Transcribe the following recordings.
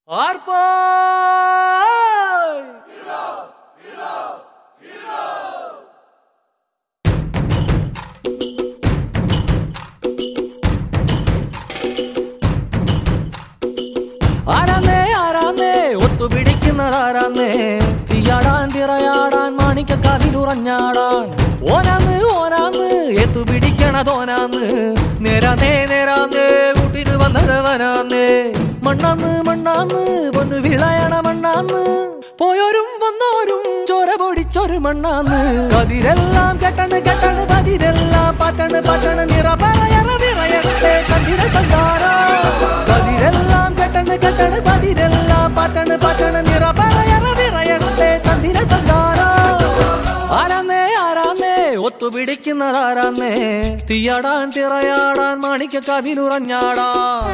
ആർപ്പാ ആരാന്നേ ആരാന്നേ ഒത്തുപിടിക്കുന്നതാരാന്നേ തീയാടാൻ തിറയാടാൻ മാണിക്കക്കാവിലുറഞ്ഞാടാൻ ഓനാന്ന് ഓനാന്ന് എത്തുപിടിക്കണതോനാന്ന് നേരാന്നേ നേരാന്നേ കൂട്ടിന് വന്നതവനാന്നേ മണ്ണാന്ന് മണ്ണാന്ന് പൊന്നു വിളയണ മണ്ണാന്ന് പോയോരും വന്നോരും ചോര പൊടിച്ചൊരു മണ്ണാന്ന് കതിരെല്ലാം കെട്ടണ് കെട്ടണ് പതിരെല്ലാം പാറ്റണ് പാറ്റണ് നിറ പറയറ നിറയട്ടെ കതിര തന്താരോ കതിരെല്ലാം കെട്ടണ് കെട്ടണ് പതിരെല്ലാം പാറ്റണ് പാറ്റണ് നിറ പറയറ നിറയട്ടെ കതിര തന്താരോ ആരാന്നേ ആരാന്നേ ഒത്തുപിടിക്കുന്നതാരാന്നേ തീയാടാൻ തിറയാടാൻ മാണിക്കക്കാവിലുറഞ്ഞാടാൻ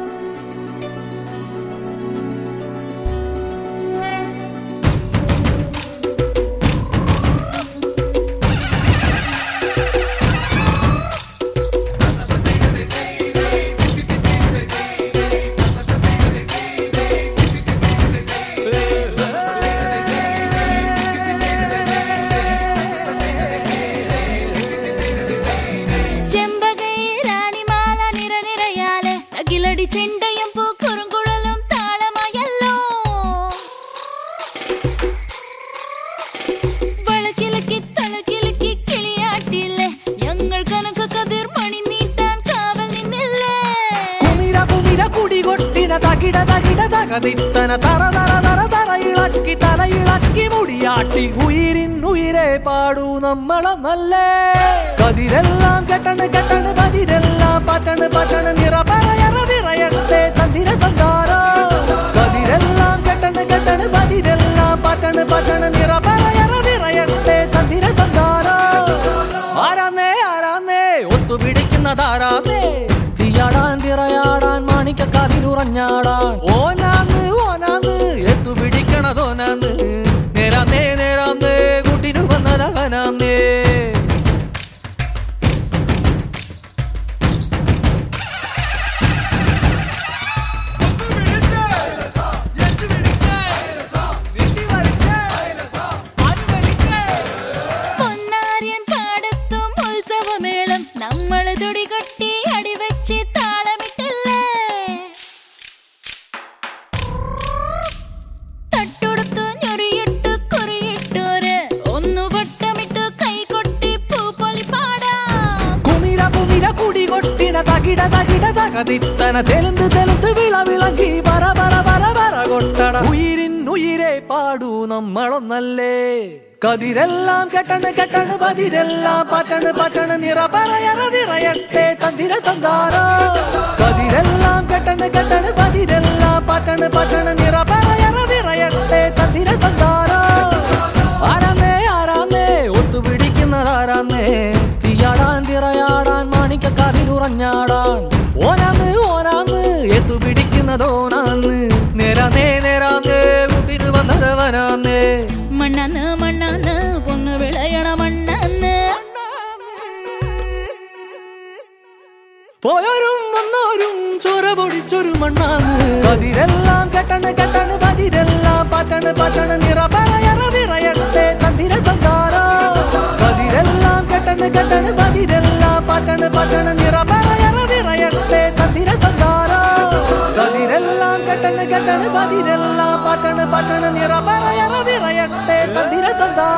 ചെണ്ടയും പൂക്കുറുങ്കുഴലും താളമായല്ലോ വളക്കിലക്കി തളക്കിലക്കി കിളിയാട്ടില്ലേ ഞങ്ങൾ കനക കതിർ മണി നീട്ടാൻ കാവൽ നിന്നില്ലേ കുമിര കുമിര കുടി കൊട്ടിന തകിട തകിട തകതിത്തന തറ തറ തറ തറ ഇളക്കി തല ഇളക്കി മുടിയാട്ടി ഉയിരിൻ ഉയിരെ പാടൂ നമ്മളൊന്നല്ലേ കതിരെല്ലാം കെട്ടണ് കെട്ടണ് പതിരെല്ലാം പാറ്റണ് പാറ്റണ് നിറ പറയറ നിറയട്ടെ തന്തിര തന്താരോ കതിരെല്ലാം കെട്ടണ് കെട്ടണ് പതിരെല്ലാം പാറ്റണ് പാറ്റണ് നിറ പറയറ നിറയട്ടെ തന്തിര തന്താരോ ആരാന്നേ ആരാന്നേ ഒത്തുപിടിക്കുന്നതാരാന്നേ തീയാടാൻ തിറയാടാൻ മാണിക്കക്കാവിലുറഞ്ഞാടാൻ ഓനാന്ന് ഓനാന്ന് എത്തുപിടിക്കണതോനാന്ന് നേരാന്നേ നേരാന്നേ കൂട്ടിനു വന്നതവനാന്നേ നമ്മള് തുടികൊട്ടി അടിവെച്ച് താളമിട്ടില്ലേ തട്ടുടുത്ത് ഞൊറിയിട്ട് കുറിയിട്ടോര് ഒന്നു വട്ടമിട്ട് കൈകൊട്ടി പൂപ്പൊലി പാടാം കുമിര കുമിര കുടി കൊട്ടിന തകിട തകിട തകതിത്തന തെലുന്ത് തെലുന്ത് വിള വിളങ്ങി പറ പറ പറ പറ കൊട്ടട ഉയിരിൻ ഉയിരെ പാടൂ നമ്മളൊന്നല്ലേ കതിരെല്ലാം കെട്ടണ് കെട്ടണ് പതിരെല്ലാം പാറ്റണ് പാറ്റണ് നിറ പറയറ നിറയട്ടെ തന്തിര തന്താരോ കതിരെല്ലാം കെട്ടണ് കെട്ടണ് പതിരെല്ലാം പാറ്റണ് പാറ്റണ് നിറ പറയറ നിറയട്ടെ തന്തിര തന്താരോ ആരാന്നേ ആരാന്നേ ഒത്തുപിടിക്കുന്നതാരാന്നേ തീയാടാൻ തിറയാടാൻ മാണിക്കക്കാവിലുറഞ്ഞാടാൻ ഓനാന്ന് ഓനാന്ന് എത്തുപിടിക്കുന്നതോനാന്ന് നേരാന്നേ നേരാന്നേ കൂട്ടിന് വന്നതവനാന്നേ മണ്ണാന്ന് മണ്ണാന്ന് പൊന്നു വിളയണ മണ്ണാന്ന് പോയോരും വന്നോരും ചോര പൊടിച്ചൊരു മണ്ണാന്ന് കതിരെല്ലാം കെട്ടണ് കെട്ടണ് പതിരെല്ലാം പാറ്റണ് പാറ്റണ് നിറ പറയറ നിറയട്ടെ തന്തിര തന്താരോ കതിരെല്ലാം കെട്ടണ് കെട്ടണ് പതിരെല്ലാം പാറ്റണ് പാറ്റണ് നിറ പറയറ നിറയട്ടെ തന്തിര തന്താരോ കതിരെല്ലാം കെട്ടണ് കെട്ടണ് പതിരെല്ലാം പാറ്റണ് പാറ്റണ് നിറ പറയറ നിറയട്ടെ തന്തിര തന്താരോ